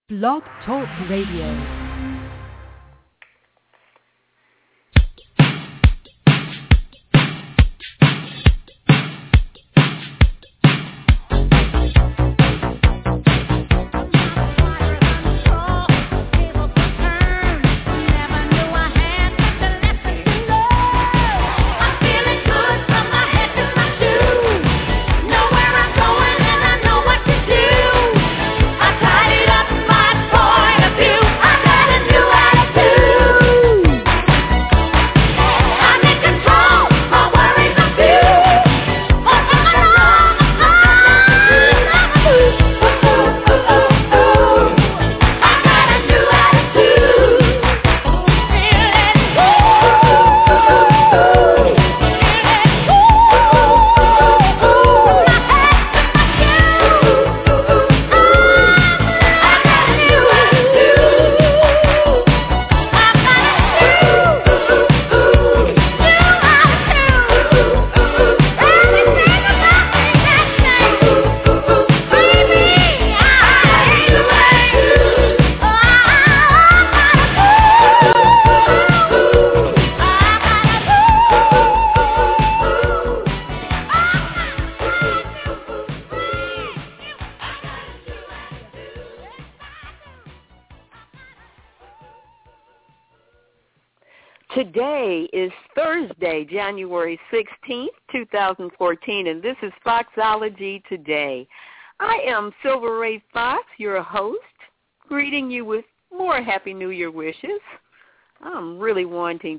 Blog Talk Radio. Today is Thursday, January 16th, 2014, and this is Foxology Today. I am Silver Ray Fox, your host, greeting you with more Happy New Year wishes. I'm really wanting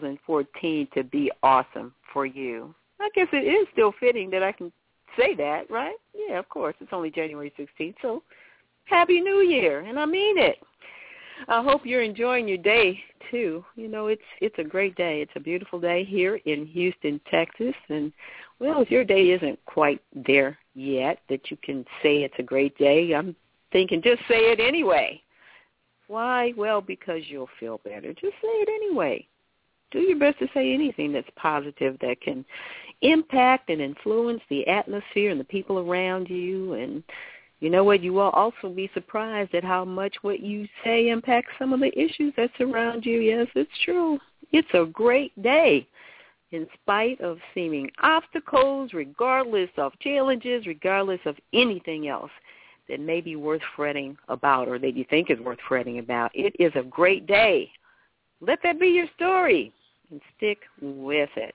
2014 to be awesome for you. I guess it is still fitting that I can say that, right? Yeah, of course. It's only January 16th, so Happy New Year, and I mean it. I hope you're enjoying your day, too. You know, it's a great day. It's a beautiful day here in Houston, Texas. And, well, if your day isn't quite there yet that you can say it's a great day, I'm thinking just say it anyway. Why? Well, because you'll feel better. Just say it anyway. Do your best to say anything that's positive that can impact and influence the atmosphere and the people around you. And you know what? You will also be surprised at how much what you say impacts some of the issues that surround you. Yes, it's true. It's a great day in spite of seeming obstacles, regardless of challenges, regardless of anything else that may be worth fretting about or that you think is worth fretting about. It is a great day. Let that be your story and stick with it.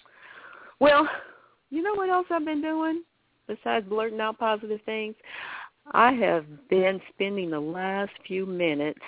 Well, you know what else I've been doing? Besides blurting out positive things, I have been spending the last few minutes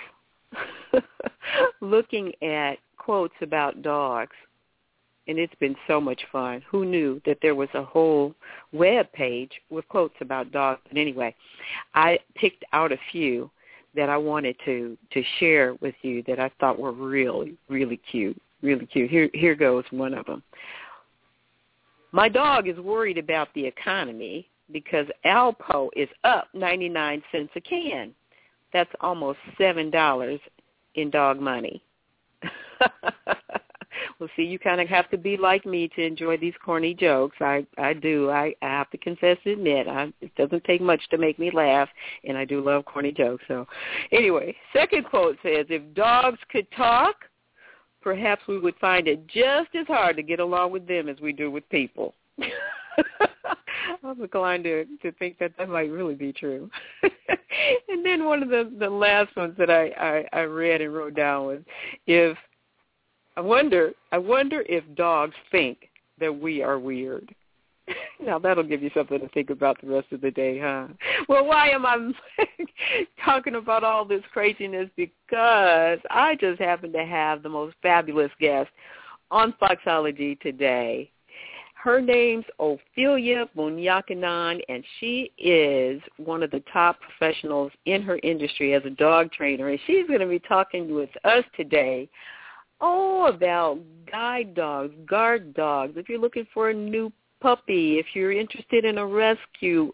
looking at quotes about dogs, and it's been so much fun. Who knew that there was a whole web page with quotes about dogs? But anyway, I picked out a few that I wanted to share with you that I thought were really, really cute, really cute. Here goes one of them. My dog is worried about the economy because Alpo is up 99 cents a can. That's almost $7 in dog money. Well, see, you kind of have to be like me to enjoy these corny jokes. I do. I have to confess to admit, it doesn't take much to make me laugh, and I do love corny jokes. So anyway, second quote says, if dogs could talk, perhaps we would find it just as hard to get along with them as we do with people. I'm inclined to think that might really be true. And then one of the last ones that I read and wrote down was, I wonder if dogs think that we are weird. Now, that'll give you something to think about the rest of the day, huh? Well, why am I talking about all this craziness? Because I just happen to have the most fabulous guest on Foxology today. Her name's Ophelia Bunyakanan, and she is one of the top professionals in her industry as a dog trainer. And she's going to be talking with us today about guide dogs, guard dogs. If you're looking for a new puppy, if you're interested in a rescue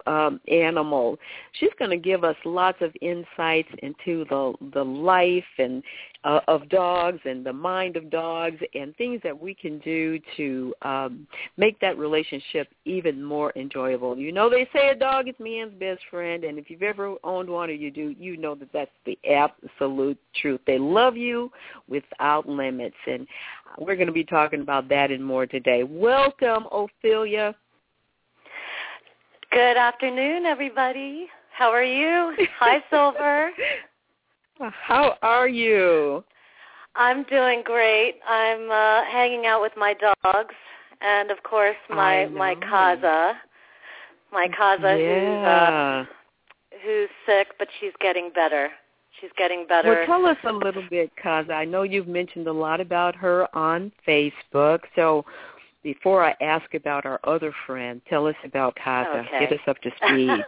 animal, she's going to give us lots of insights into the life and of dogs and the mind of dogs and things that we can do to make that relationship even more enjoyable. You know, they say a dog is man's best friend, and if you've ever owned one or you do, you know that that's the absolute truth. They love you without limits, and we're going to be talking about that and more today. Welcome, Ophelia. Good afternoon, everybody. How are you? Hi, Silver. How are you? I'm doing great. I'm hanging out with my dogs, and of course my Kaza. My Kaza, who's sick, but she's getting better. She's getting better. Well, tell us a little bit, Kaza. I know you've mentioned a lot about her on Facebook. So before I ask about our other friend, tell us about Kaza. Okay. Get us up to speed.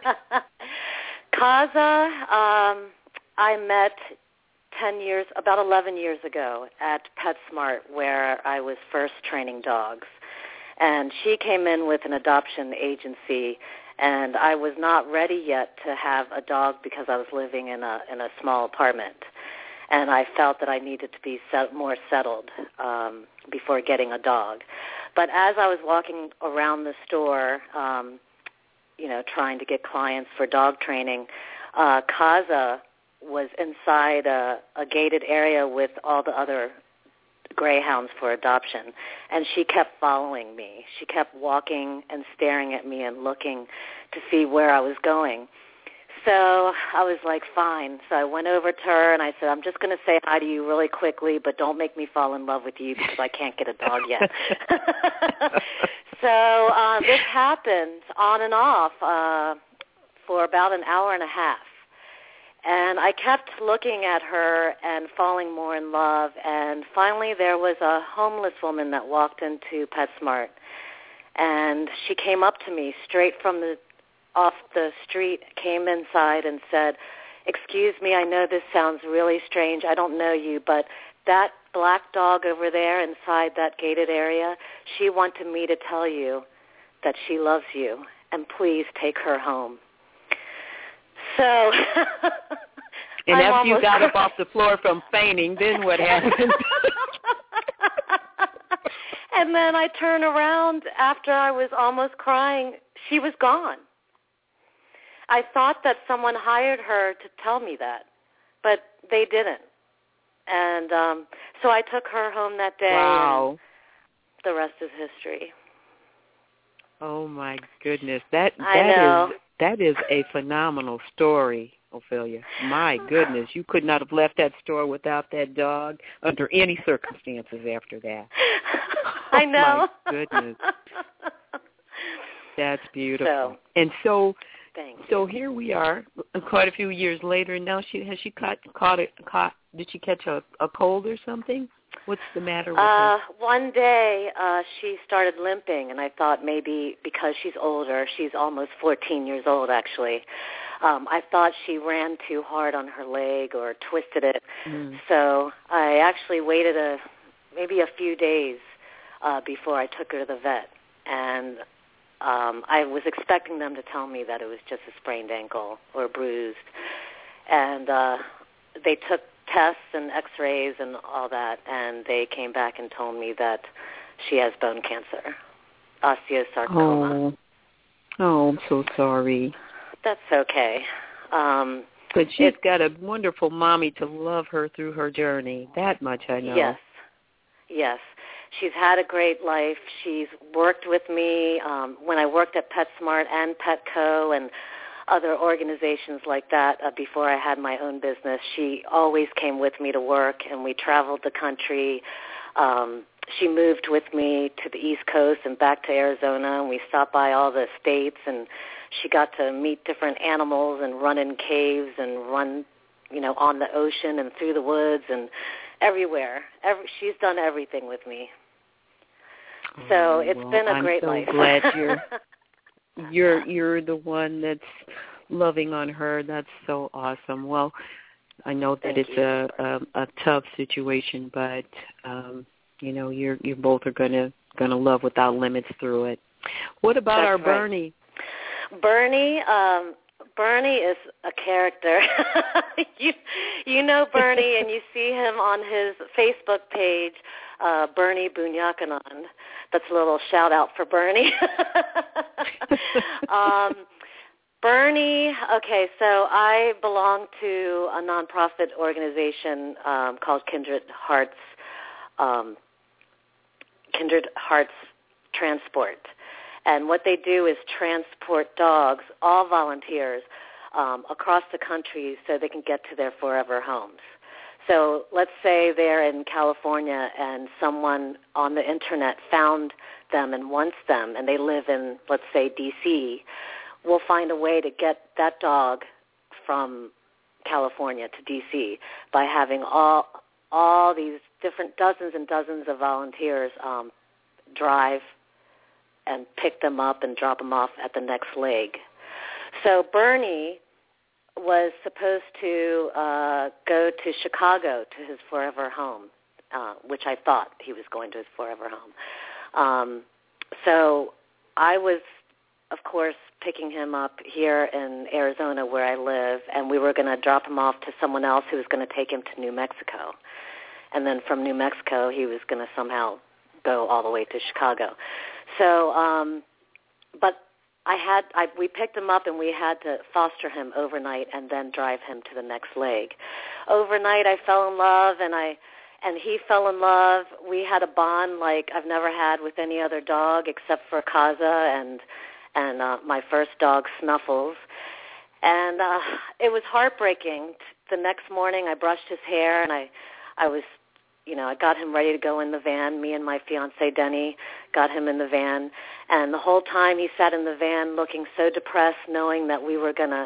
Kaza, I met about 11 years ago at PetSmart, where I was first training dogs. And she came in with an adoption agency, and I was not ready yet to have a dog because I was living in a small apartment. And I felt that I needed to be more settled before getting a dog. But as I was walking around the store, trying to get clients for dog training, Kaza was inside a gated area with all the other greyhounds for adoption, and she kept following me. She kept walking and staring at me and looking to see where I was going. So I was like, fine. So I went over to her and I said, I'm just going to say hi to you really quickly, but don't make me fall in love with you because I can't get a dog yet. So this happened on and off for about an hour and a half. And I kept looking at her and falling more in love. And finally there was a homeless woman that walked into PetSmart. And she came up to me straight off the street, came inside and said, excuse me, I know this sounds really strange. I don't know you, but that black dog over there inside that gated area, she wanted me to tell you that she loves you, and please take her home. So and after you got up off the floor from fainting, then what happened? And then I turned around after I was almost crying. She was gone. I thought that someone hired her to tell me that, but they didn't. And so I took her home that day. Wow. And the rest is history. Oh, my goodness. That is a phenomenal story, Ophelia. My goodness. You could not have left that store without that dog under any circumstances after that. I know. My goodness. That's beautiful. And so here we are, quite a few years later, and now did she catch a cold or something? What's the matter with her? One day she started limping, and I thought maybe because she's older, she's almost 14 years old actually, I thought she ran too hard on her leg or twisted it. So I actually waited maybe a few days before I took her to the vet, and I was expecting them to tell me that it was just a sprained ankle or bruised. And they took tests and x-rays and all that, and they came back and told me that she has bone cancer, osteosarcoma. Oh, I'm so sorry. That's okay. But she's got a wonderful mommy to love her through her journey. That much I know. Yes. She's had a great life. She's worked with me when I worked at PetSmart and Petco and other organizations like that before I had my own business. She always came with me to work, and we traveled the country. She moved with me to the East Coast and back to Arizona, and we stopped by all the states, and she got to meet different animals and run in caves and run, on the ocean and through the woods and everywhere. She's done everything with me. So it's been a great life. I'm so glad you're the one that's loving on her. That's so awesome. Well, I know that it's a tough situation, but you both are gonna love without limits through it. What about our Bernie? Bernie is a character. You know Bernie, and you see him on his Facebook page, Bernie Bunyakanan. That's a little shout-out for Bernie. Bernie, okay, so I belong to a nonprofit organization called Kindred Hearts Transport. And what they do is transport dogs, all volunteers, across the country so they can get to their forever homes. So let's say they're in California and someone on the Internet found them and wants them, and they live in, let's say, D.C., we'll find a way to get that dog from California to D.C. by having all these different dozens and dozens of volunteers drive and pick them up and drop them off at the next leg. So Bernie was supposed to go to Chicago to his forever home, which I thought he was going to his forever home. So I was, of course, picking him up here in Arizona where I live, and we were going to drop him off to someone else who was going to take him to New Mexico. And then from New Mexico, he was going to somehow go all the way to Chicago. So, but we picked him up and we had to foster him overnight and then drive him to the next leg. Overnight, I fell in love and he fell in love. We had a bond like I've never had with any other dog except for Kaza and my first dog, Snuffles. And it was heartbreaking. The next morning, I brushed his hair, and I was, I got him ready to go in the van. Me and my fiancé, Denny, got him in the van. And the whole time he sat in the van looking so depressed, knowing that we were going to,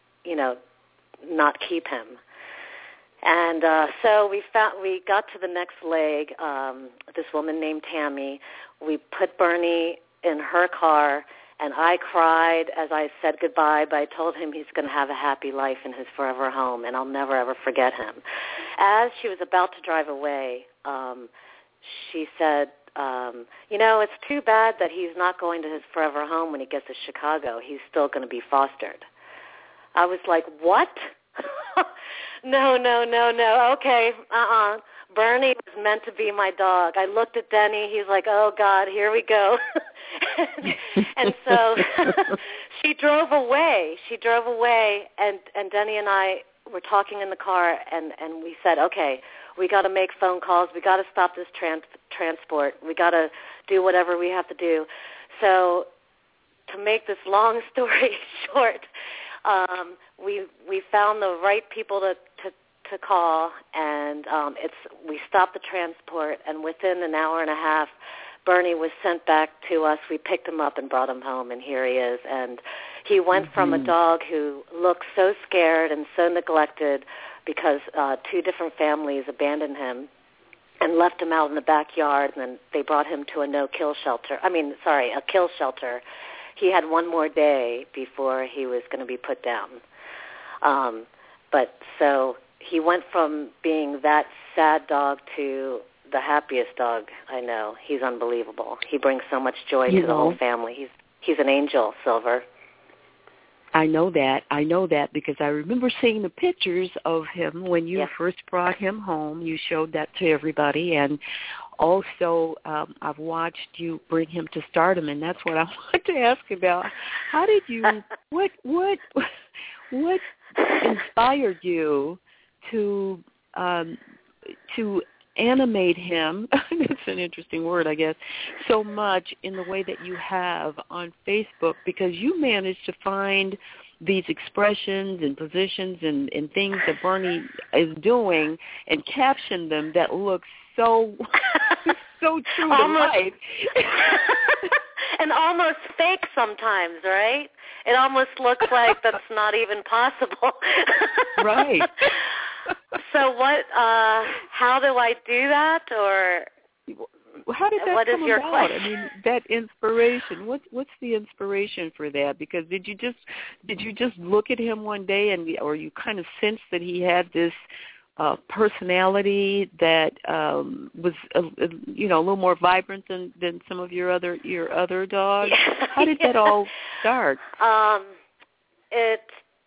not keep him. And so we got to the next leg, this woman named Tammy. We put Bernie in her car, and I cried as I said goodbye, but I told him he's going to have a happy life in his forever home, and I'll never, ever forget him. As she was about to drive away, she said, it's too bad that he's not going to his forever home when he gets to Chicago. He's still going to be fostered. I was like, what? No. Okay, Bernie was meant to be my dog. I looked at Denny. He's like, oh, God, here we go. And so she drove away. And Denny and I were talking in the car, and we said, okay, we got to make phone calls. We got to stop this transport. We got to do whatever we have to do. So to make this long story short, we found the right people to call, and we stopped the transport, and within an hour and a half, Bernie was sent back to us. We picked him up and brought him home, and here he is. And he went from a dog who looked so scared and so neglected because two different families abandoned him and left him out in the backyard, and then they brought him to a kill shelter. He had one more day before he was going to be put down. But so he went from being that sad dog to the happiest dog I know. He's unbelievable. He brings so much joy to the whole family. He's an angel, Silver. I know that because I remember seeing the pictures of him when you first brought him home. You showed that to everybody, and also I've watched you bring him to stardom, and that's what I want to ask about. How did you? What inspired you to animate him? That's an interesting word, I guess. So much in the way that you have on Facebook, because you managed to find these expressions and positions and things that Bernie is doing and caption them that look so true to life. And almost fake sometimes, right? It almost looks like that's not even possible. Right. So how do I do that, or how did that what come is your about? question? I mean, that inspiration. What's the inspiration for that? Because did you just look at him one day or you kind of sensed that he had this personality that was a little more vibrant than some of your other dogs? How did that all start?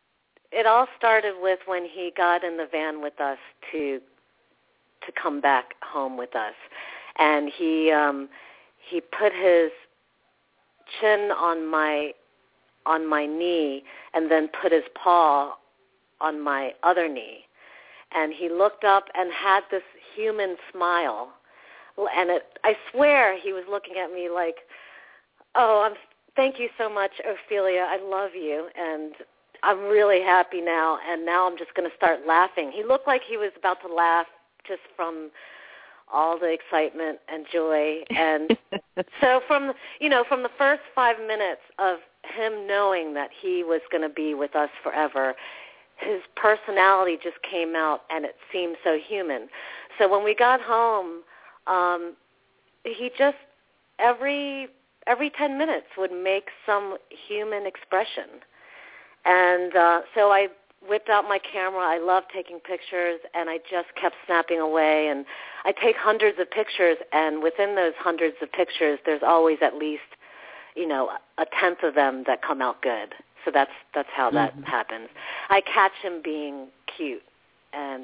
it all started with when he got in the van with us to come back home with us, and he put his chin on my knee and then put his paw on my other knee, and he looked up and had this human smile, and I swear he was looking at me like, oh, thank you so much, Ophelia, I love you, and I'm really happy now, and now I'm just going to start laughing. He looked like he was about to laugh just from all the excitement and joy. And so from the first 5 minutes of him knowing that he was going to be with us forever, his personality just came out, and it seemed so human. So when we got home, he just every 10 minutes would make some human expression. And so I whipped out my camera. I love taking pictures, and I just kept snapping away. And I take hundreds of pictures, and within those hundreds of pictures, there's always at least, a tenth of them that come out good. So that's how that happens. I catch him being cute, and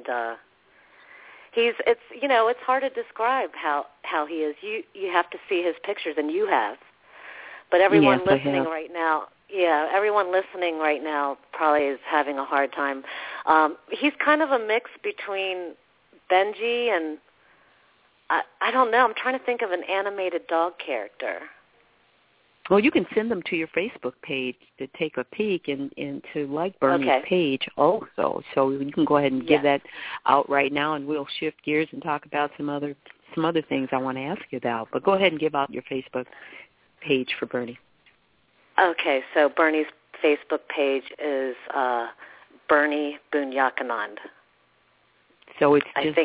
it's hard to describe how he is. You have to see his pictures, and you have. But everyone listening right now. Yeah, everyone listening right now probably is having a hard time. He's kind of a mix between Benji and, I don't know, I'm trying to think of an animated dog character. Well, you can send them to your Facebook page to take a peek and to like Bernie's page also. So you can go ahead and give that out right now, and we'll shift gears and talk about some other things I want to ask you about. But go ahead and give out your Facebook page for Bernie. Okay, so Bernie's Facebook page is Bernie Bunyakanand. So it's just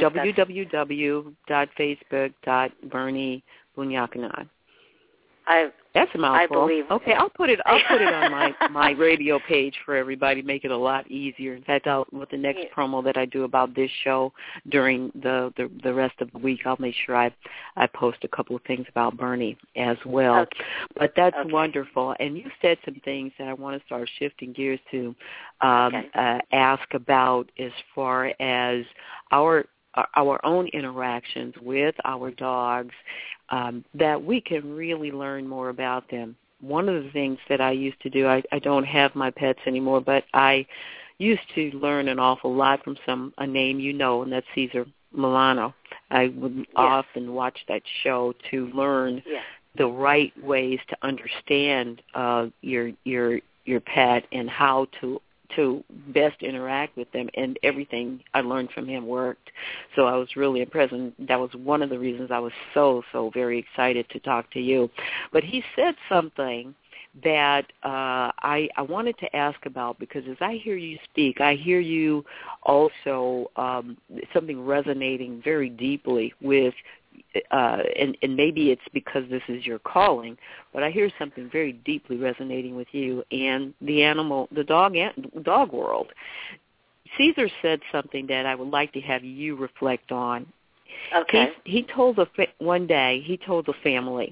www.facebook.BernieBunyakanand. That's a mouthful. I believe. Okay, I'll put it on my radio page for everybody, make it a lot easier. In fact, with the next promo that I do about this show during the rest of the week, I'll make sure I post a couple of things about Bernie as well. Okay. But that's wonderful. And you said some things that I want to start shifting gears to ask about as far as our own interactions with our dogs, that we can really learn more about them. One of the things that I used to do, I don't have my pets anymore, but I used to learn an awful lot from a name and that's Cesar Milano. I would often watch that show to learn the right ways to understand your pet and how to best interact with them, and everything I learned from him worked. So I was really impressed, and that was one of the reasons I was so very excited to talk to you. But he said something that I wanted to ask about, because as I hear you speak, I hear you also something resonating very deeply with and maybe it's because this is your calling, but I hear something very deeply resonating with you and the dog world. Cesar said something that I would like to have you reflect on. Okay. He told one day he told the family,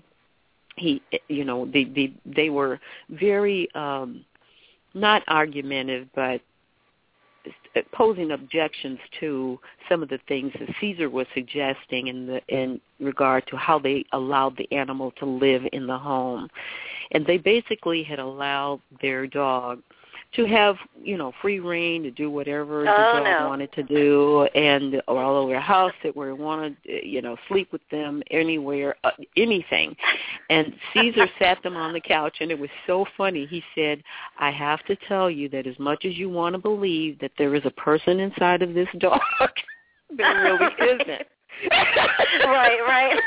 they were very not argumentative, but posing objections to some of the things that Cesar was suggesting in regard to how they allowed the animal to live in the home. And they basically had allowed their dog to have, free reign to do whatever the dog wanted to do, and all over the house, sit where he wanted, sleep with them anywhere, anything. And Cesar sat them on the couch, and it was so funny. He said, I have to tell you that as much as you want to believe that there is a person inside of this dog, there really isn't. Right.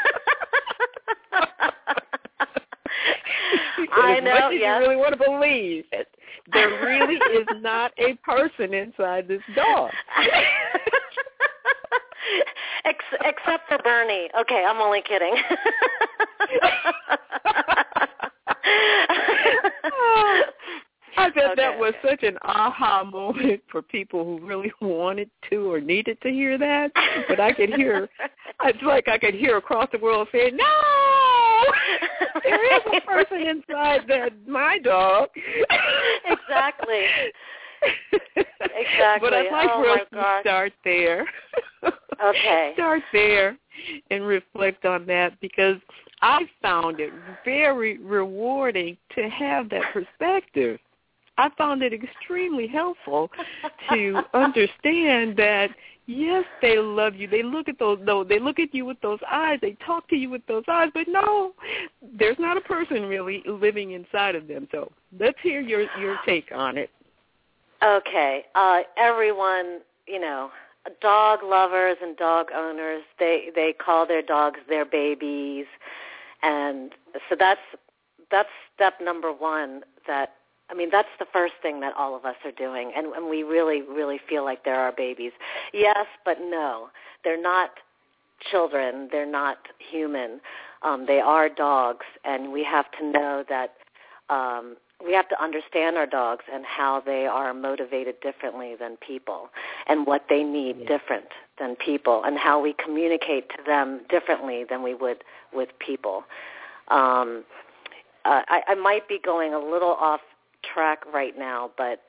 I know, as much as you really want to believe it, there really is not a person inside this dog. Except for Bernie. Okay, I'm only kidding. I bet that was such an aha moment for people who really wanted to or needed to hear that. But it's like I could hear across the world saying, no! There is a person inside my dog. Exactly. Exactly. But I'd like for us to start there. Okay. Start there and reflect on that, because I found it very rewarding to have that perspective. I found it extremely helpful to understand that, yes, they love you. They look at they look at you with those eyes. They talk to you with those eyes. But no, there's not a person really living inside of them. So let's hear your take on it. Okay. Everyone, dog lovers and dog owners, they call their dogs their babies. And so that's step number one. That's the first thing that all of us are doing, and we really, really feel like they're our babies. Yes, but no. They're not children. They're not human. They are dogs, and we have to know that we have to understand our dogs and how they are motivated differently than people, and what they need different than people, and how we communicate to them differently than we would with people. I might be going a little off track right now, but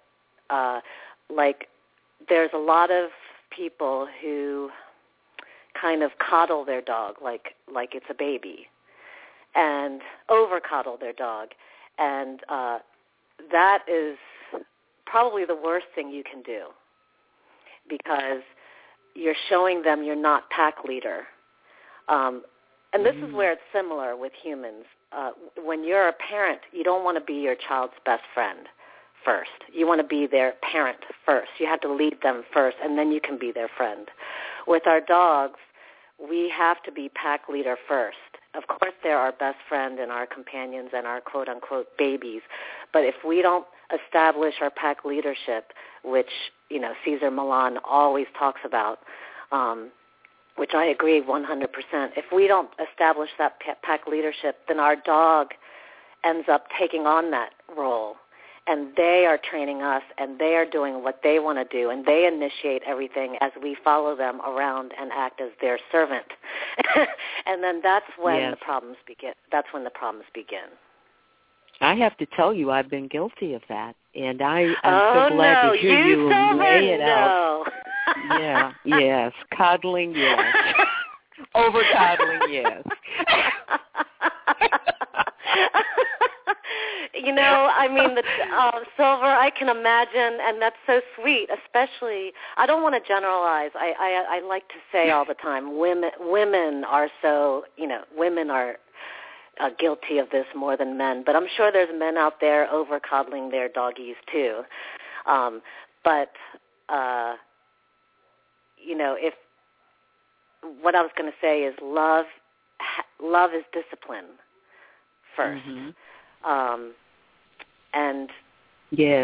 there's a lot of people who kind of coddle their dog like it's a baby, and over coddle their dog, and that is probably the worst thing you can do, because you're showing them you're not pack leader. And this is where it's similar with humans. When you're a parent, you don't want to be your child's best friend first. You want to be their parent first. You have to lead them first, and then you can be their friend. With our dogs, we have to be pack leader first. Of course, they're our best friend and our companions and our quote-unquote babies. But if we don't establish our pack leadership, which, Cesar Millan always talks about, which I agree 100%. If we don't establish that pack leadership, then our dog ends up taking on that role, and they are training us, and they are doing what they want to do, and they initiate everything as we follow them around and act as their servant. And then that's when the problems begin. That's when the problems begin. I have to tell you, I've been guilty of that, and I'm so glad to hear you lay it out. Yeah, yes. Coddling, yes. Over coddling, yes. Silver, I can imagine, and that's so sweet, especially, I don't want to generalize. I like to say all the time, women are so, women are guilty of this more than men, but I'm sure there's men out there over coddling their doggies too. If what I was going to say is love is discipline first. Mm-hmm. And yes,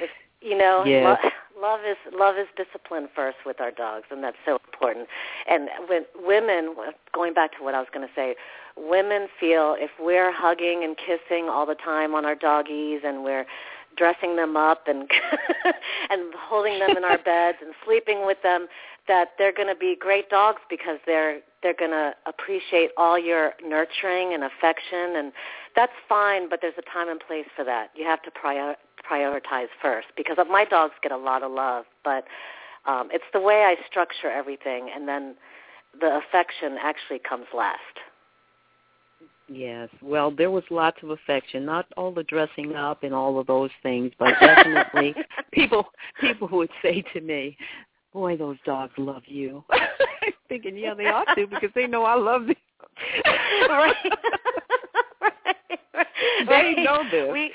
love is discipline first with our dogs, and that's so important. And when women, going back to what I was going to say, women feel if we're hugging and kissing all the time on our doggies, and we're dressing them up and and holding them in our beds and sleeping with them, that they're going to be great dogs, because they're going to appreciate all your nurturing and affection, and that's fine, but there's a time and place for that. You have to prioritize first, because my dogs get a lot of love, but it's the way I structure everything, and then the affection actually comes last. Yes. Well, there was lots of affection, not all the dressing up and all of those things, but definitely people would say to me, boy, those dogs love you. I'm thinking, yeah, they ought to, because they know I love them. Right. They know this.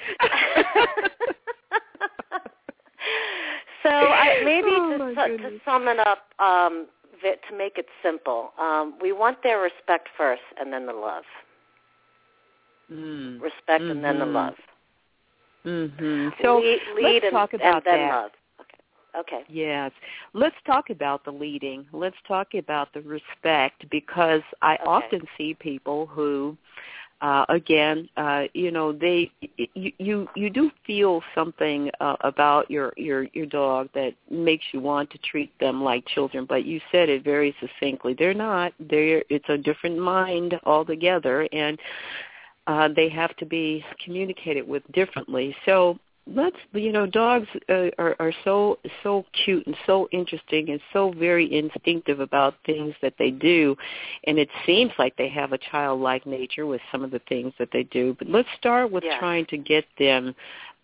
So to sum it up, to make it simple, we want their respect first, and then the love. Respect and then the love. Mm-hmm. So lead let's talk about and then that. Love. Okay. Yes. Let's talk about the leading. Let's talk about the respect, because I often see people who, you do feel something about your dog that makes you want to treat them like children, but you said it very succinctly. They're not. It's a different mind altogether, and they have to be communicated with differently. So dogs are so cute and so interesting and so very instinctive about things that they do, and it seems like they have a childlike nature with some of the things that they do. But let's start with trying to get them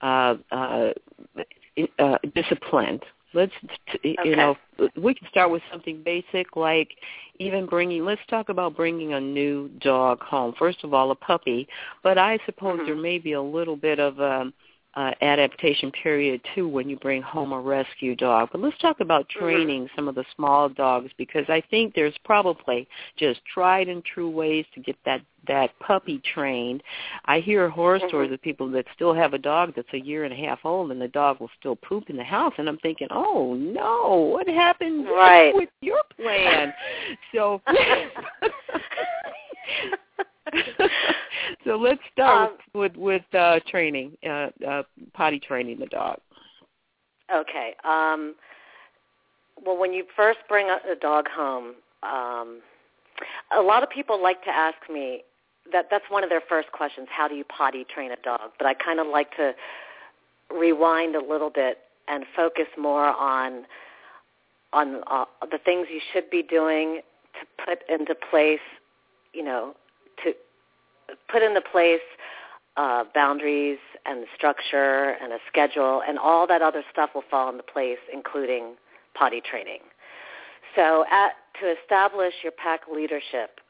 disciplined. We can start with something basic like even let's talk about bringing a new dog home. First of all, a puppy, but I suppose there may be a little bit of adaptation period too when you bring home a rescue dog. But let's talk about training some of the small dogs, because I think there's probably just tried and true ways to get that puppy trained. I hear horror stories of people that still have a dog that's 1.5 years old and the dog will still poop in the house, and I'm thinking, oh no, what happened with your plan? So so let's start with training, potty training the dog. Okay. Well, when you first bring a dog home, a lot of people like to ask me, that's one of their first questions, how do you potty train a dog? But I kind of like to rewind a little bit and focus more on the things you should be doing to put into place, boundaries and structure and a schedule, and all that other stuff will fall into place, including potty training. So to establish your pack leadership,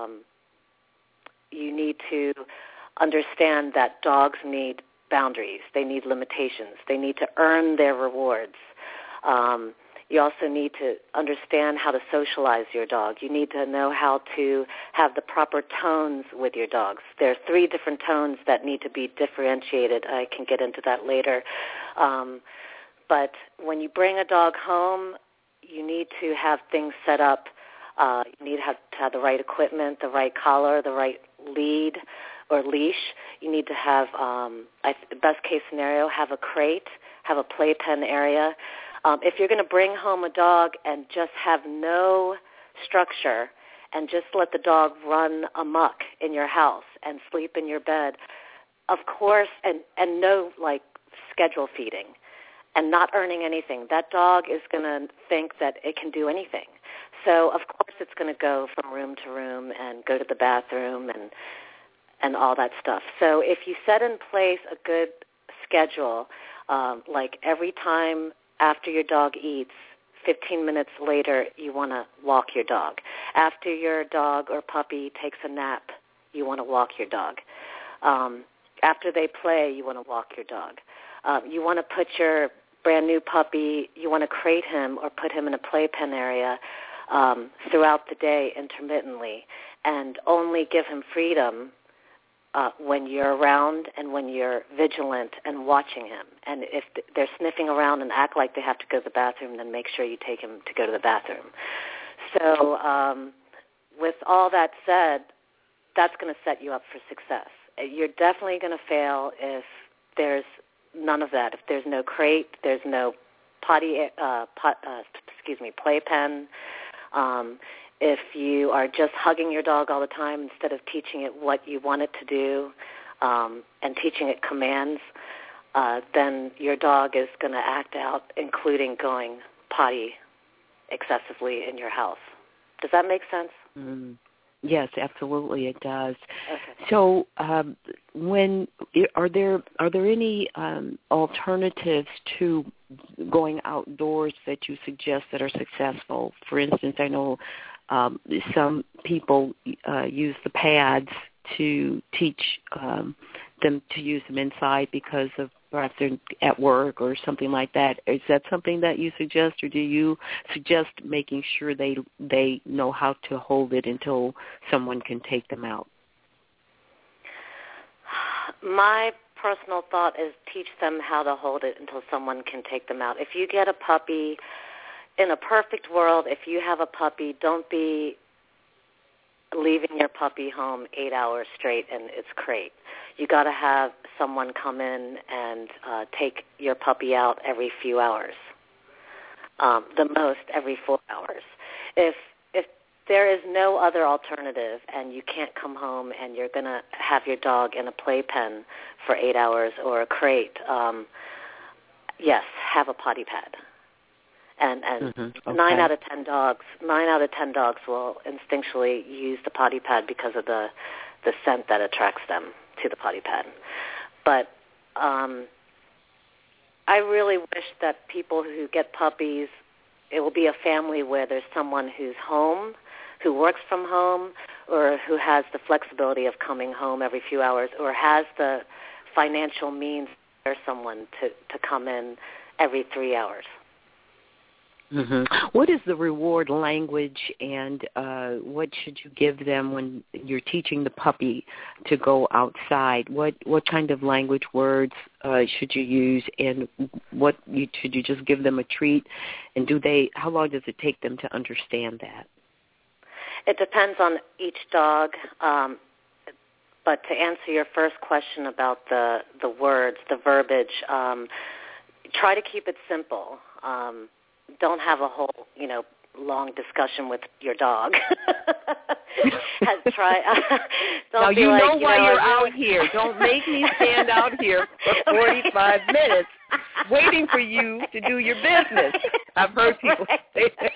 you need to understand that dogs need boundaries. They need limitations. They need to earn their rewards. You also need to understand how to socialize your dog. You need to know how to have the proper tones with your dogs. There are 3 different tones that need to be differentiated. I can get into that later. But when you bring a dog home, you need to have things set up. You need to have the right equipment, the right collar, the right lead or leash. You need to have, the best case scenario, have a crate, have a playpen area. If you're going to bring home a dog and just have no structure and just let the dog run amok in your house and sleep in your bed, of course, and no, schedule feeding and not earning anything, that dog is going to think that it can do anything. So, of course, it's going to go from room to room and go to the bathroom and all that stuff. So if you set in place a good schedule, like every time after your dog eats, 15 minutes later, you want to walk your dog. After your dog or puppy takes a nap, you want to walk your dog. After they play, you want to walk your dog. You want to put your brand new puppy, you want to crate him or put him in a playpen area throughout the day intermittently, and only give him freedom when you're around and when you're vigilant and watching him. And if they're sniffing around and act like they have to go to the bathroom, then make sure you take him to go to the bathroom. So with all that said, that's going to set you up for success. You're definitely going to fail if there's none of that. If there's no crate, there's no playpen. If you are just hugging your dog all the time instead of teaching it what you want it to do and teaching it commands, then your dog is going to act out, including going potty excessively in your house. Does that make sense? Mm. Yes, absolutely, it does. Okay. So, are there any alternatives to going outdoors that you suggest that are successful? For instance, I know some people use the pads to teach them to use them inside because of perhaps they're at work or something like that. Is that something that you suggest, or do you suggest making sure they know how to hold it until someone can take them out? My personal thought is teach them how to hold it until someone can take them out. If you get a puppy, in a perfect world, if you have a puppy, don't be leaving your puppy home 8 hours straight in its crate. You got to have someone come in and take your puppy out every few hours, the most every 4 hours. If there is no other alternative, and you can't come home and you're going to have your dog in a playpen for 8 hours or a crate, yes, have a potty pad. And Okay. 9 out of 10 dogs will instinctually use the potty pad because of the scent that attracts them to the potty pad. But I really wish that people who get puppies, it will be a family where there's someone who's home, who works from home, or who has the flexibility of coming home every few hours, or has the financial means for someone to come in every 3 hours. Mm-hmm. What is the reward language, and what should you give them when you're teaching the puppy to go outside? What kind of language words should you use, and should you just give them a treat? And how long does it take them to understand that? It depends on each dog. But to answer your first question about the words, the verbiage, try to keep it simple. Don't have a whole, long discussion with your dog. Now you know why you're out here. Don't make me stand out here for 45 minutes waiting for you to do your business. I've heard people say that.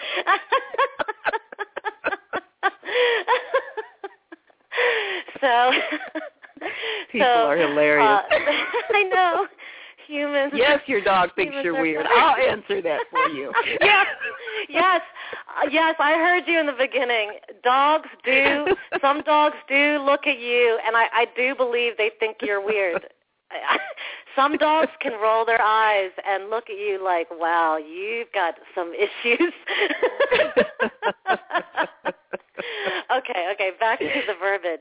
People are hilarious. I know. Humans. Yes, your dog thinks you're weird. I'll answer that for you. Yes, I heard you in the beginning. Some dogs do look at you, and I do believe they think you're weird. Some dogs can roll their eyes and look at you like, wow, you've got some issues. Okay, back to the verbiage.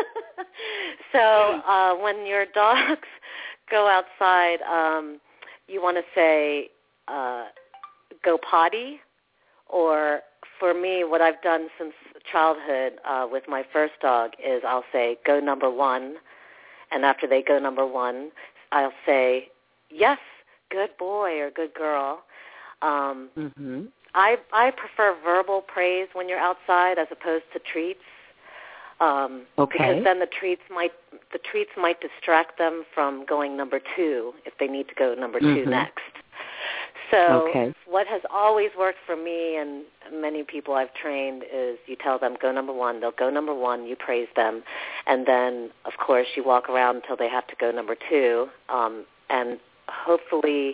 So when your dogs go outside, you want to say go potty, or for me, what I've done since childhood with my first dog is I'll say go number one, and after they go number one, I'll say yes, good boy or good girl. I prefer verbal praise when you're outside as opposed to treats. Because then the treats might distract them from going number two if they need to go number two next. So what has always worked for me and many people I've trained is you tell them go number one, they'll go number one, you praise them, and then of course you walk around until they have to go number two, and hopefully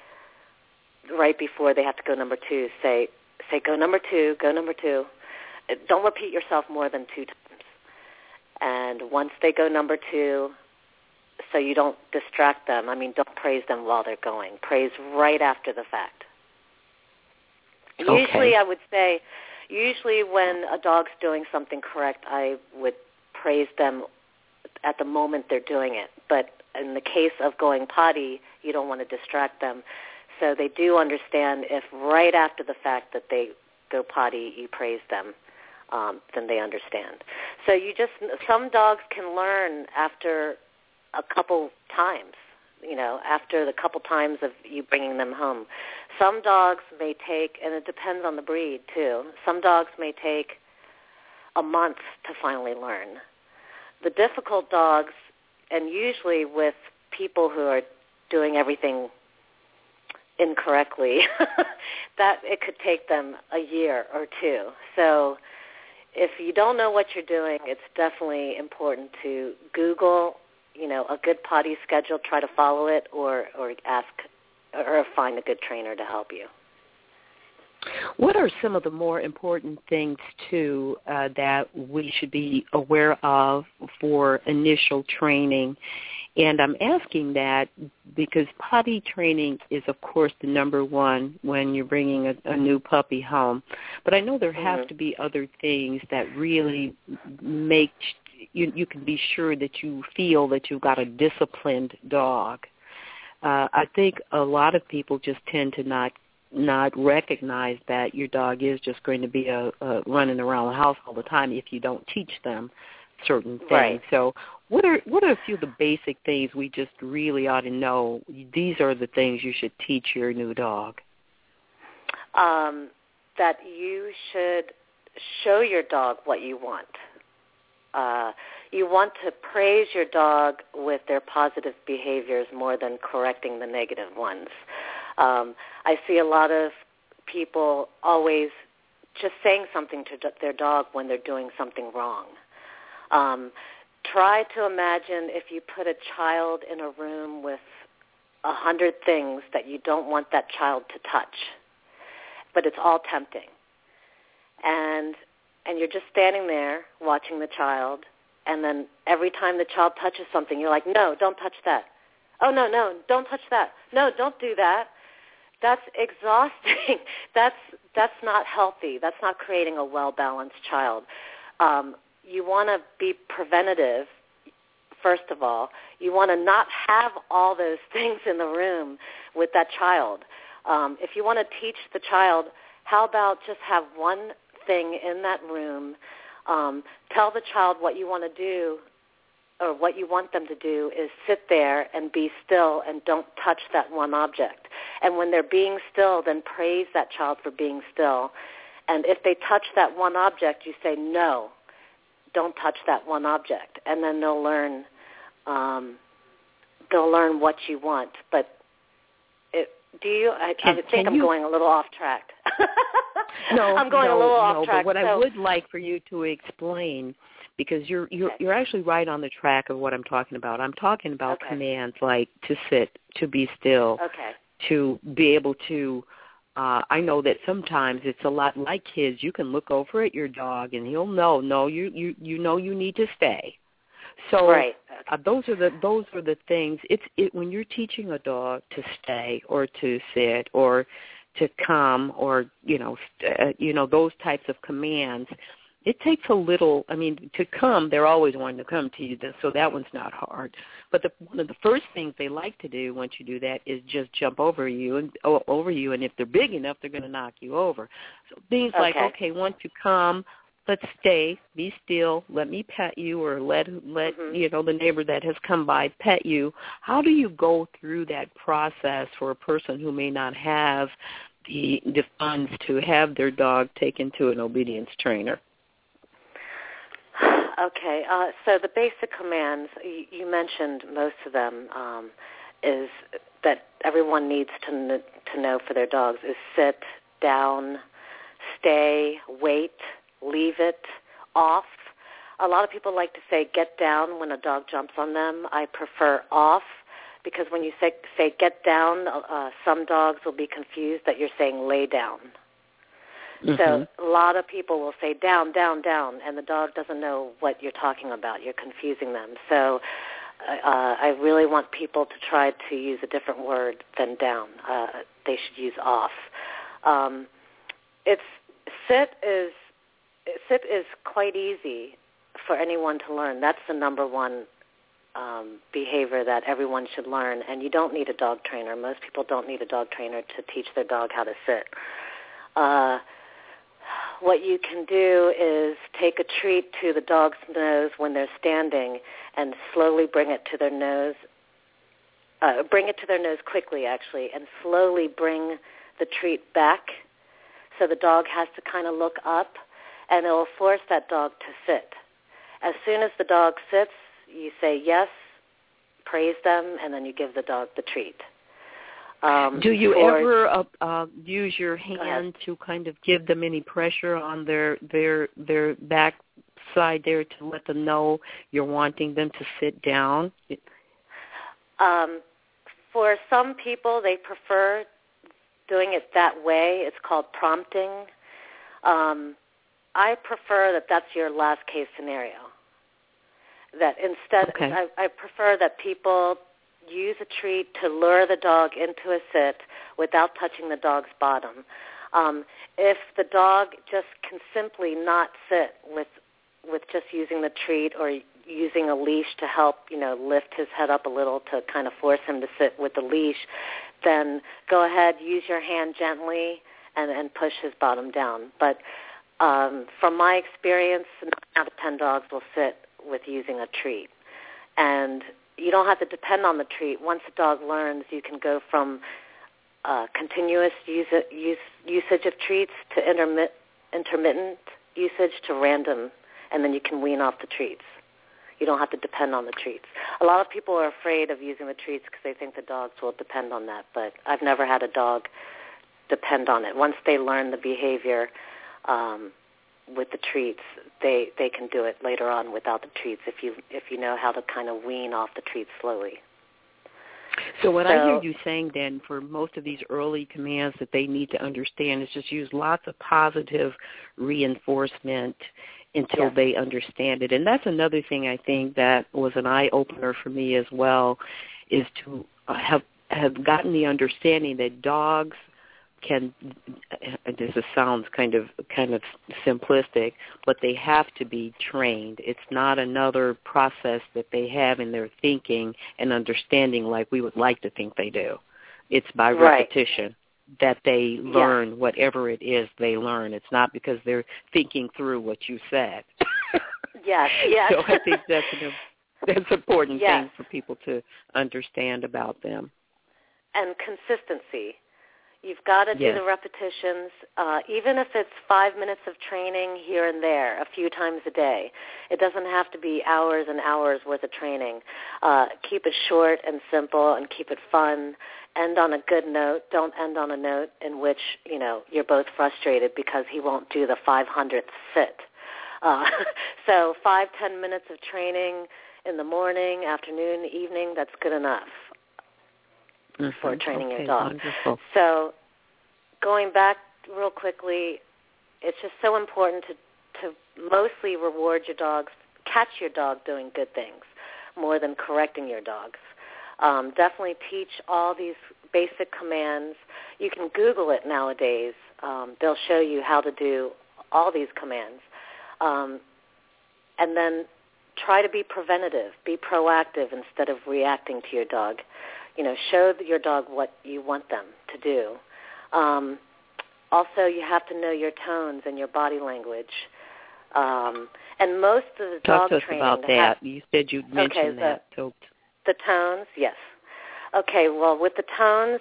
right before they have to go number two, say go number two, go number two. Don't repeat yourself more than 2 times. And once they go number two, so you don't distract them, don't praise them while they're going. Praise right after the fact. Usually I would say, when a dog's doing something correct, I would praise them at the moment they're doing it. But in the case of going potty, you don't want to distract them. So they do understand if right after the fact that they go potty, you praise them. Then they understand. So some dogs can learn after a couple times, after the couple times of you bringing them home. Some dogs may take, and it depends on the breed too, some dogs may take a month to finally learn. The difficult dogs, and usually with people who are doing everything incorrectly, that it could take them a year or two. So if you don't know what you're doing, it's definitely important to Google, a good potty schedule, try to follow it, or ask or find a good trainer to help you. What are some of the more important things, too, that we should be aware of for initial training? And I'm asking that because potty training is, of course, the number one when you're bringing a new puppy home. But I know there have to be other things that really make you can be sure that you feel that you've got a disciplined dog. I think a lot of people just tend to not recognize that your dog is just going to be running around the house all the time if you don't teach them certain things. Right. So what are a few of the basic things we just really ought to know? These are the things you should teach your new dog. That you should show your dog what you want. You want to praise your dog with their positive behaviors more than correcting the negative ones. I see a lot of people always just saying something to their dog when they're doing something wrong. Try to imagine if you put a child in a room with 100 things that you don't want that child to touch, but it's all tempting. And you're just standing there watching the child, and then every time the child touches something, you're like, no, don't touch that. Oh, no, don't touch that. No, don't do that. That's exhausting. That's not healthy. That's not creating a well-balanced child. You want to be preventative, first of all. You want to not have all those things in the room with that child. If you want to teach the child, how about just have one thing in that room? Tell the child what you want to do, or what you want them to do is sit there and be still and don't touch that one object. And when they're being still, then praise that child for being still. And if they touch that one object, you say, no, don't touch that one object. And then they'll learn what you want. But I think I'm going a little off track. I'm going a little off track. But what I would like for you to explain, because you're actually right on the track of what I'm talking about. I'm talking about commands like to sit, to be still, to be able to. I know that sometimes it's a lot like kids. You can look over at your dog and he'll know. No, you know you need to stay. So those are the things. When you're teaching a dog to stay or to sit or to come or those types of commands, it takes a little. I mean, to come, they're always wanting to come to you, so that one's not hard. But one of the first things they like to do once you do that is just jump over you, and if they're big enough, they're going to knock you over. So things like, once you come, let's stay, be still, let me pet you, or let the neighbor that has come by pet you. How do you go through that process for a person who may not have the funds to have their dog taken to an obedience trainer? Okay, so the basic commands, you mentioned most of them, is that everyone needs to know for their dogs is sit, down, stay, wait, leave it, off. A lot of people like to say get down when a dog jumps on them. I prefer off, because when you say get down, some dogs will be confused that you're saying lay down. Mm-hmm. So a lot of people will say down, down, down, and the dog doesn't know what you're talking about. You're confusing them. So I really want people to try to use a different word than down. They should use off. Sit is quite easy for anyone to learn. That's the number one behavior that everyone should learn, and you don't need a dog trainer. Most people don't need a dog trainer to teach their dog how to sit. What you can do is take a treat to the dog's nose when they're standing and slowly bring it to their nose. Bring it to their nose quickly, actually, and slowly bring the treat back so the dog has to kind of look up, and it will force that dog to sit. As soon as the dog sits, you say yes, praise them, and then you give the dog the treat. Do you ever use your hand to kind of give them any pressure on their back side there to let them know you're wanting them to sit down? For some people, they prefer doing it that way. It's called prompting. I prefer that that's your last case scenario. That instead, I prefer that people use a treat to lure the dog into a sit without touching the dog's bottom. If the dog just can simply not sit with just using the treat or using a leash to help, lift his head up a little to kind of force him to sit with the leash, then go ahead, use your hand gently and push his bottom down. But from my experience, 9 out of 10 dogs will sit with using a treat. And you don't have to depend on the treat. Once the dog learns, you can go from continuous usage of treats to intermittent usage to random, and then you can wean off the treats. You don't have to depend on the treats. A lot of people are afraid of using the treats because they think the dogs will depend on that, but I've never had a dog depend on it. Once they learn the behavior with the treats, they can do it later on without the treats if you know how to kind of wean off the treats slowly. So what I hear you saying then, for most of these early commands that they need to understand, is just use lots of positive reinforcement until they understand it. And that's another thing I think that was an eye-opener for me as well, is to have gotten the understanding that dogs can, this sounds kind of simplistic, but they have to be trained. It's not another process that they have in their thinking and understanding like we would like to think they do. It's by repetition that they learn whatever it is they learn. It's not because they're thinking through what you said. Yes. So I think that's an important thing for people to understand about them. And consistency. You've got to do the repetitions, even if it's 5 minutes of training here and there, a few times a day. It doesn't have to be hours and hours worth of training. Keep it short and simple and keep it fun. End on a good note. Don't end on a note in which, you're both frustrated because he won't do the 500th sit. So 5-10 minutes of training in the morning, afternoon, evening, that's good enough. For training your dog. Wonderful. So going back real quickly, it's just so important to mostly reward your dogs, catch your dog doing good things more than correcting your dogs. Definitely teach all these basic commands. You can Google it nowadays. They'll show you how to do all these commands. And then try to be preventative, be proactive instead of reacting to your dog. Show your dog what you want them to do. Also, you have to know your tones and your body language. And most of the dog training... Talk to us about that. You said you'd mentioned that. The tones, yes. Okay, well, with the tones,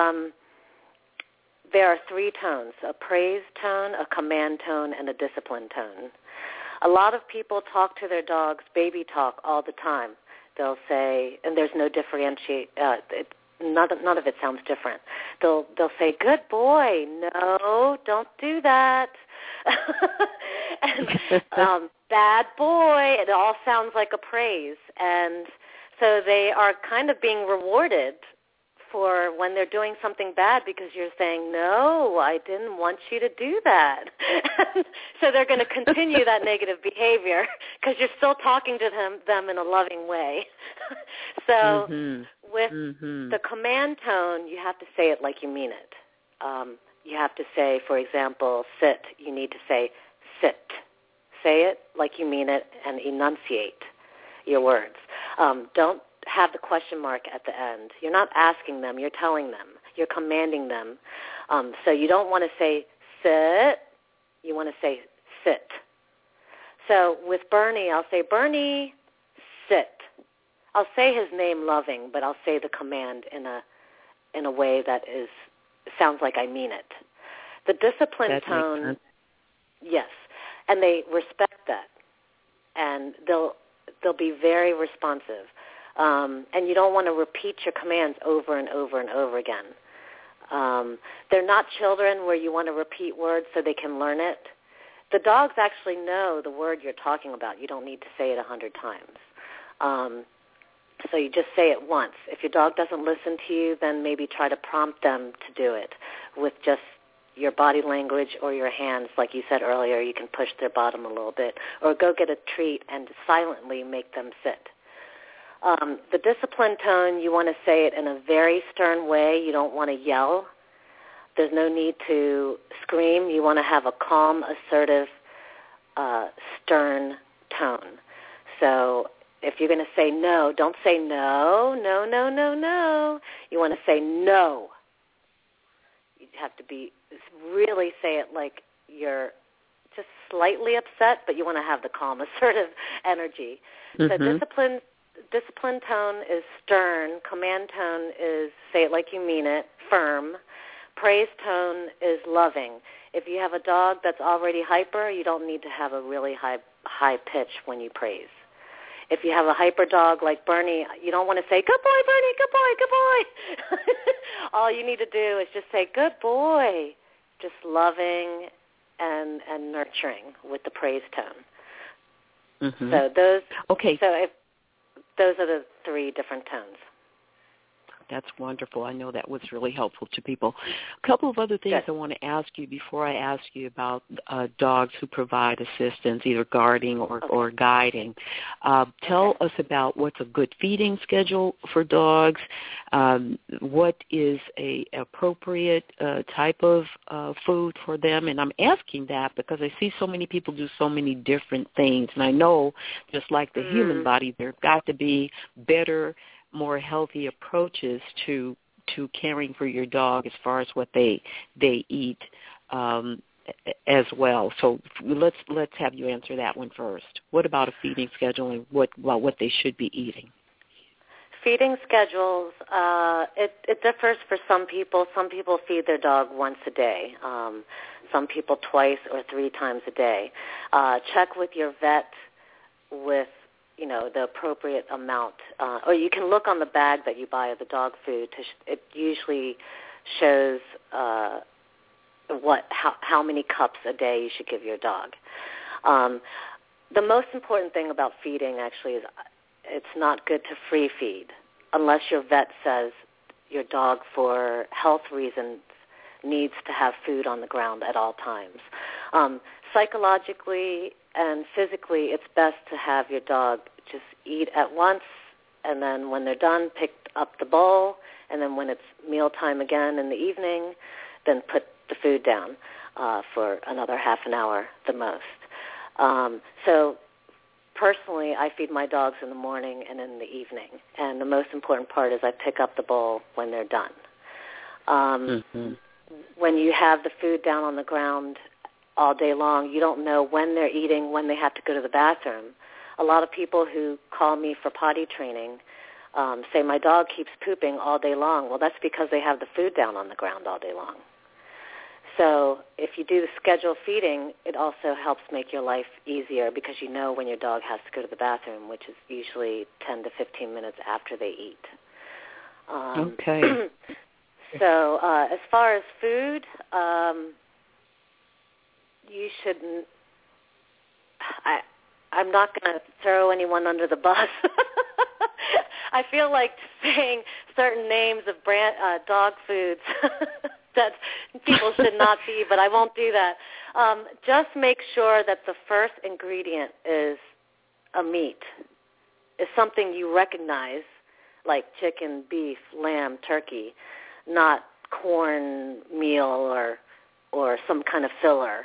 there are 3 tones, a praise tone, a command tone, and a discipline tone. A lot of people talk to their dogs baby talk all the time. They'll say, and there's no differentiate. None of it sounds different. They'll say, "Good boy, no, don't do that," and "Bad boy." It all sounds like a praise, and so they are kind of being rewarded for when they're doing something bad because you're saying, "No, I didn't want you to do that." So they're going to continue that negative behavior because you're still talking to them in a loving way. So with the command tone, you have to say it like you mean it. You have to say, for example, sit. You need to say sit. Say it like you mean it and enunciate your words. Don't have the question mark at the end. You're not asking them. You're telling them. You're commanding them. So you don't want to say sit. You want to say sit. So with Bernie, I'll say, "Bernie, sit." I'll say his name loving, but I'll say the command in a way that sounds like I mean it. The discipline tone, yes, and they respect that, and they'll be very responsive. And you don't want to repeat your commands over and over and over again. They're not children where you want to repeat words so they can learn it. The dogs actually know the word you're talking about. You don't need to say it 100 times. So you just say it once. If your dog doesn't listen to you, then maybe try to prompt them to do it with just your body language or your hands. Like you said earlier, you can push their bottom a little bit. Or go get a treat and silently make them sit. The discipline tone, you want to say it in a very stern way. You don't want to yell. There's no need to scream. You want to have a calm, assertive, stern tone. So if you're going to say no, don't say no, no, no, no, no. You want to say no. You have to really say it like you're just slightly upset, but you want to have the calm, assertive energy. So discipline tone is stern. Command tone is say it like you mean it, firm. Praise tone is loving. If you have a dog that's already hyper, you don't need to have a really high pitch when you praise. If you have a hyper dog like Bernie, you don't want to say, good boy, Bernie, good boy, good boy. All you need to do is just say, good boy, just loving and nurturing with the praise tone. Mm-hmm. So those are the 3 different tones. That's wonderful. I know that was really helpful to people. A couple of other things I want to ask you before I ask you about dogs who provide assistance, either guarding or guiding. Tell us about what's a good feeding schedule for dogs. What is a appropriate type of food for them? And I'm asking that because I see so many people do so many different things. And I know, just like the human body, there have got to be better, more healthy approaches to caring for your dog as far as what they eat as well. So let's have you answer that one first. What about a feeding schedule and what they should be eating? Feeding schedules, it differs for some people. Some people feed their dog once a day. Some people twice or 3 times a day. Check with your vet with the appropriate amount, or you can look on the bag that you buy of the dog food. It usually shows how many cups a day you should give your dog. The most important thing about feeding actually is it's not good to free feed unless your vet says your dog, for health reasons, needs to have food on the ground at all times. Psychologically and physically, it's best to have your dog just eat at once, and then when they're done, pick up the bowl, and then when it's mealtime again in the evening, then put the food down for another half an hour the most. So personally, I feed my dogs in the morning and in the evening, and the most important part is I pick up the bowl when they're done. When you have the food down on the ground all day long, you don't know when they're eating, when they have to go to the bathroom. A lot of people who call me for potty training say, my dog keeps pooping all day long. Well, that's because they have the food down on the ground all day long. So if you do the scheduled feeding, it also helps make your life easier because you know when your dog has to go to the bathroom, which is usually 10 to 15 minutes after they eat. Okay. So as far as food, you shouldn't. I'm not going to throw anyone under the bus. I feel like saying certain names of dog foods that people should not be, but I won't do that. Just make sure that the first ingredient is a meat, is something you recognize, like chicken, beef, lamb, turkey, not corn meal or some kind of filler.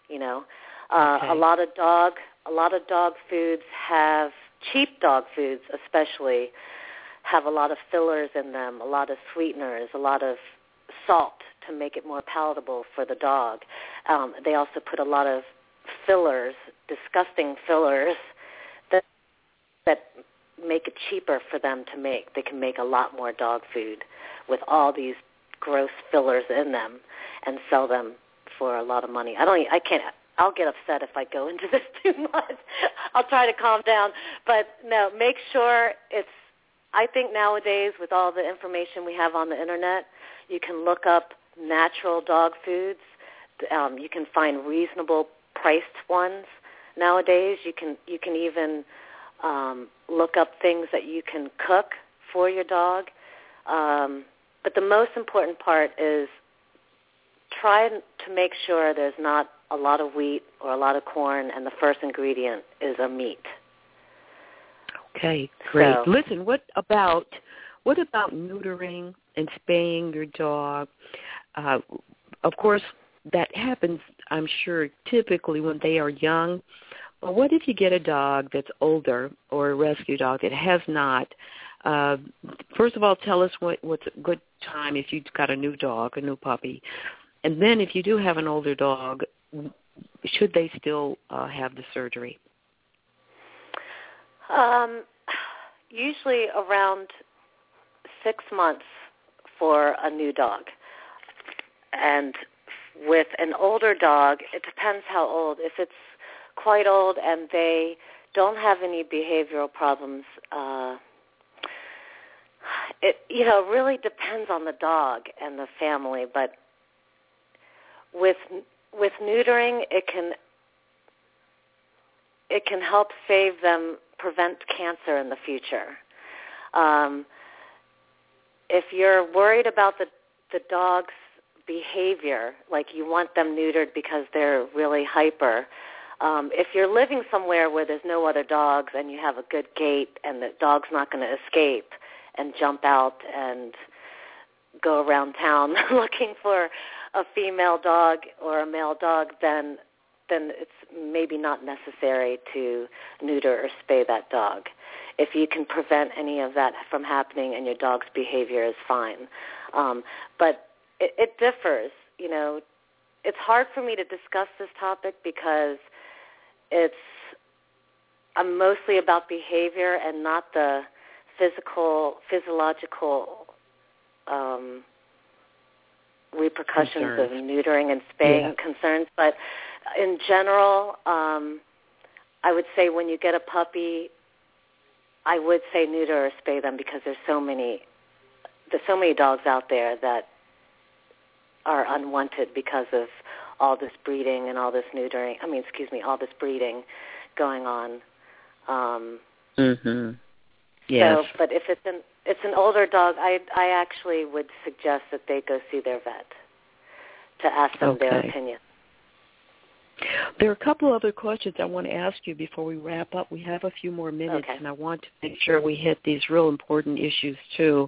Okay. A lot of dog foods have, cheap dog foods especially, have a lot of fillers in them, a lot of sweeteners, a lot of salt to make it more palatable for the dog. They also put a lot of fillers, disgusting fillers, that make it cheaper for them to make. They can make a lot more dog food with all these gross fillers in them and sell them for a lot of money. I'll get upset if I go into this too much. I'll try to calm down. But no, make sure I think nowadays with all the information we have on the Internet, you can look up natural dog foods. You can find reasonable priced ones nowadays. You can even look up things that you can cook for your dog. But the most important part is try to make sure there's not a lot of wheat or a lot of corn, and the first ingredient is a meat. Okay, great. So, listen, what about neutering and spaying your dog? Of course, that happens, I'm sure, typically when they are young. But what if you get a dog that's older or a rescue dog that has not? First of all, tell us what's a good time if you've got a new dog, a new puppy. And then if you do have an older dog, should they still have the surgery? Usually around 6 months for a new dog. And with an older dog, it depends how old. If it's quite old and they don't have any behavioral problems, it really depends on the dog and the family. But with neutering, it can help save them, prevent cancer in the future. If you're worried about the dog's behavior, like you want them neutered because they're really hyper, if you're living somewhere where there's no other dogs and you have a good gate and the dog's not going to escape and jump out and go around town looking for a female dog or a male dog, then it's maybe not necessary to neuter or spay that dog. If you can prevent any of that from happening and your dog's behavior is fine. But it differs. It's hard for me to discuss this topic because I'm mostly about behavior and not the physiological repercussions of neutering and spaying concerns. But in general, I would say when you get a puppy, I would say neuter or spay them because there's so many dogs out there that are unwanted because of all this breeding and all this neutering. All this breeding going on. Yes. So, but if it's an older dog, I actually would suggest that they go see their vet to ask them their opinion. There are a couple other questions I want to ask you before we wrap up. We have a few more minutes, and I want to make sure we hit these real important issues too.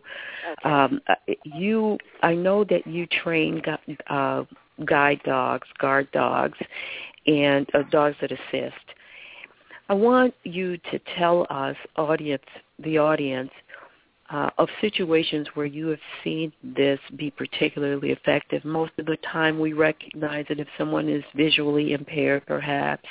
I know that you train guide dogs, guard dogs, and dogs that assist. I want you to tell us, the audience, of situations where you have seen this be particularly effective. Most of the time we recognize that if someone is visually impaired perhaps,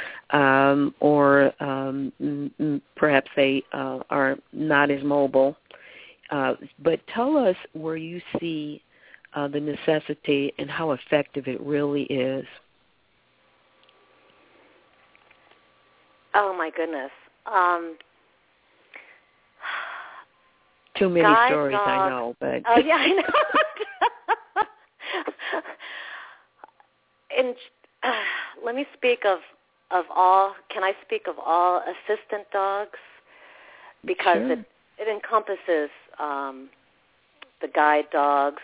or perhaps they are not as mobile. But tell us where you see the necessity and how effective it really is. Oh, my goodness. Too many stories, dog. I know, but oh yeah, I know. Let me speak of all. Can I speak of all assistant dogs? Because it encompasses the guide dogs,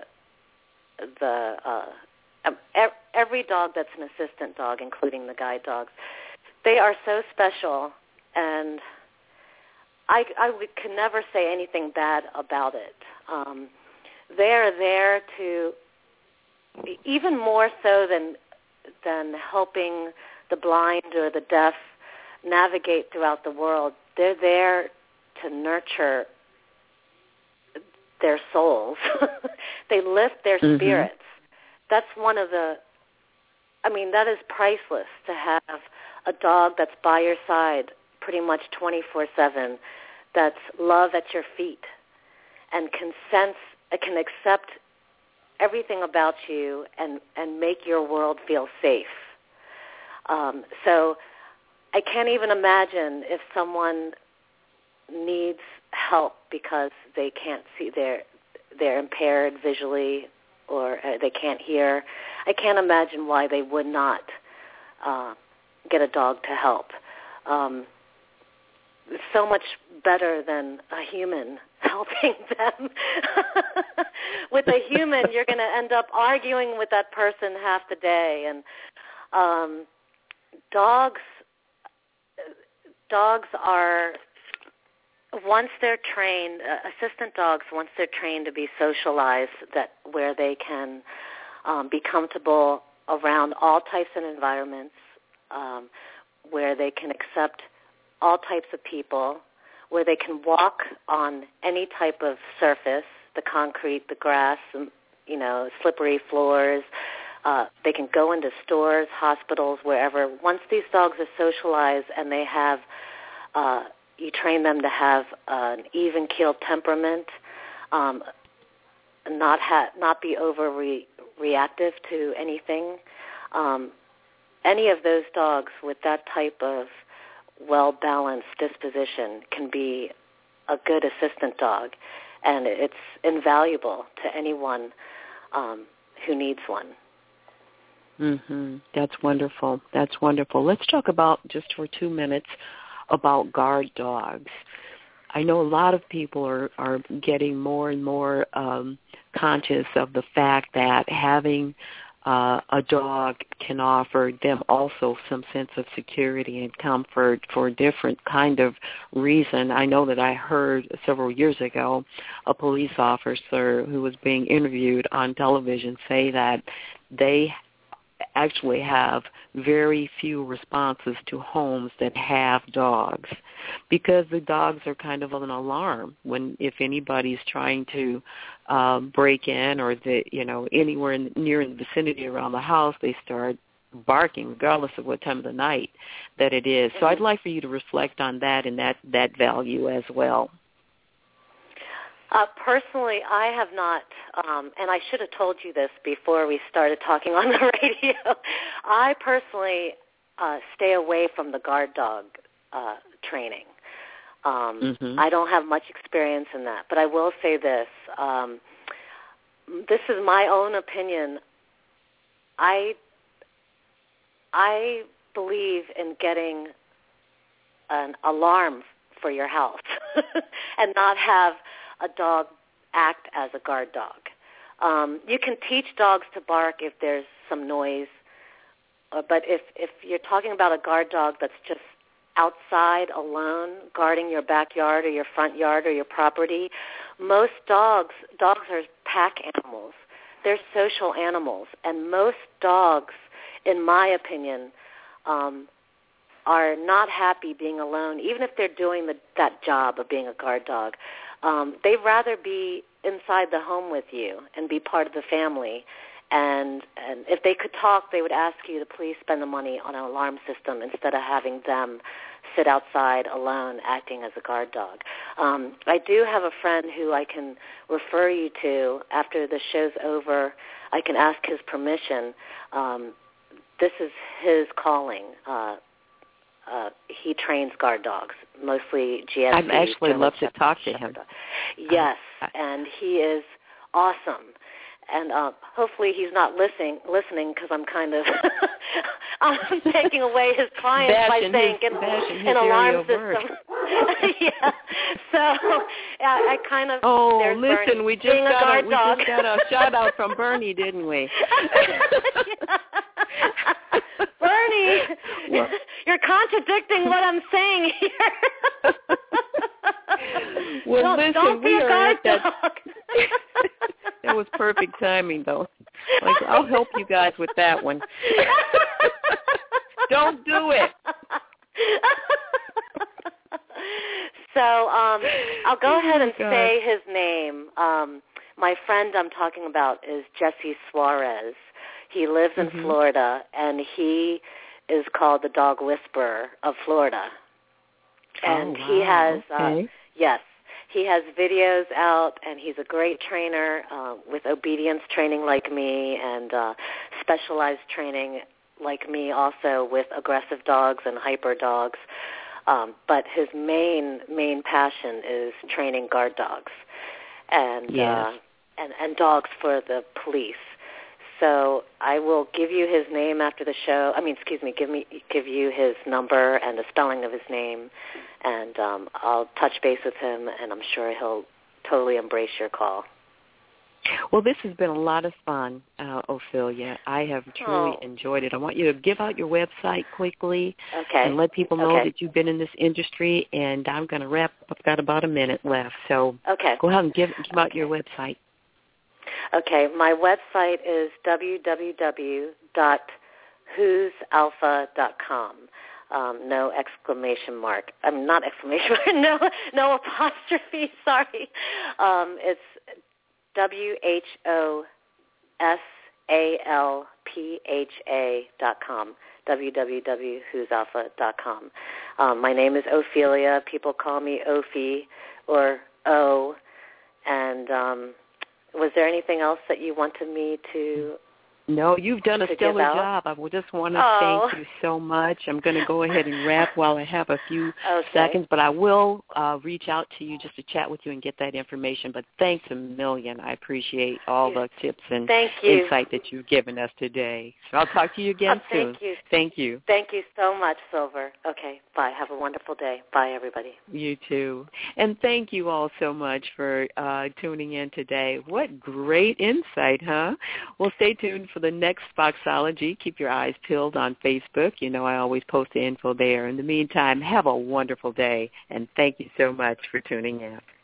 every dog that's an assistant dog, including the guide dogs. They are so special, and I can never say anything bad about it. They are there to, even more so than helping the blind or the deaf navigate throughout the world, they're there to nurture their souls. They lift their spirits. That's one of that is priceless, to have a dog that's by your side pretty much 24/7, that's love at your feet and can accept everything about you and make your world feel safe. So I can't even imagine if someone needs help because they can't see, they're impaired visually, or they can't hear. I can't imagine why they would not get a dog to help. It's so much better than a human helping them. With a human, you're going to end up arguing with that person half the day. And dogs are, once they're trained, assistant dogs, once they're trained to be socialized, where they can be comfortable around all types of environments, where they can accept all types of people, where they can walk on any type of surface, the concrete, the grass, slippery floors. They can go into stores, hospitals, wherever. Once these dogs are socialized and they have, you train them to have an even-keeled temperament, not be over reactive to anything. Any of those dogs with that type of well-balanced disposition can be a good assistant dog, and it's invaluable to anyone who needs one. That's wonderful. That's wonderful. Let's talk about, just for 2 minutes, about guard dogs. I know a lot of people are getting more and more conscious of the fact that having a dog can offer them also some sense of security and comfort for a different kind of reason. I know that I heard several years ago a police officer who was being interviewed on television say that they actually have very few responses to homes that have dogs, because the dogs are kind of an alarm if anybody's trying to break in, or anywhere near in the vicinity around the house, they start barking regardless of what time of the night that it is. So I'd like for you to reflect on that and that value as well. Personally, I have not, and I should have told you this before we started talking on the radio. I personally stay away from the guard dog training. I don't have much experience in that, but I will say this. This is my own opinion. I believe in getting an alarm for your house and not have a dog act as a guard dog. You can teach dogs to bark if there's some noise, but if you're talking about a guard dog that's just outside alone, guarding your backyard or your front yard or your property, most dogs are pack animals. They're social animals, and most dogs, in my opinion, are not happy being alone, even if they're doing that job of being a guard dog. They'd rather be inside the home with you and be part of the family. And if they could talk, they would ask you to please spend the money on an alarm system instead of having them sit outside alone acting as a guard dog. I do have a friend who I can refer you to after the show's over. I can ask his permission. This is his calling. He trains guard dogs, mostly GSD. I'd actually love to talk to him. Yes, and he is awesome. And hopefully he's not listening because I'm kind of I'm taking away his clients by saying get an alarm system. Yeah. So I kind of listen, Bernie, we just got a shout out from Bernie, didn't we? Bernie, you're contradicting what I'm saying here. Well, listen, don't be a guard dog. That was perfect timing, though. I'll help you guys with that one. Don't do it. So I'll go ahead and say his name. My friend I'm talking about is Jesse Suarez. He lives in Florida, and he is called the Dog Whisperer of Florida. And he has, yes, he has videos out, and he's a great trainer with obedience training like me and specialized training like me also with aggressive dogs and hyper dogs. But his main passion is training guard dogs and dogs for the police. So I will give you his name after the show. Give you his number and the spelling of his name, and I'll touch base with him, and I'm sure he'll totally embrace your call. Well, this has been a lot of fun, Ophelia. I have truly enjoyed it. I want you to give out your website quickly and let people know that you've been in this industry, and I'm going to wrap up. I've got about a minute left, so go ahead and give out your website. Okay, my website is www.whosalpha.com. No exclamation mark. Not exclamation mark. No apostrophe. Sorry. It's whosalpha.com. www.whosalpha.com. My name is Ophelia. People call me Ophi or O. And was there anything else that you wanted me to No, you've done a stellar job. I just want to thank you so much. I'm going to go ahead and wrap while I have a few seconds, but I will reach out to you just to chat with you and get that information. But thanks a million. I appreciate all the tips and insight that you've given us today. So I'll talk to you again soon. Thank you. Thank you so much, Silver. Okay, bye. Have a wonderful day. Bye, everybody. You too. And thank you all so much for tuning in today. What great insight, huh? Well, stay tuned for the next Foxology. Keep your eyes peeled on Facebook. You know I always post the info there. In the meantime, have a wonderful day, and thank you so much for tuning in.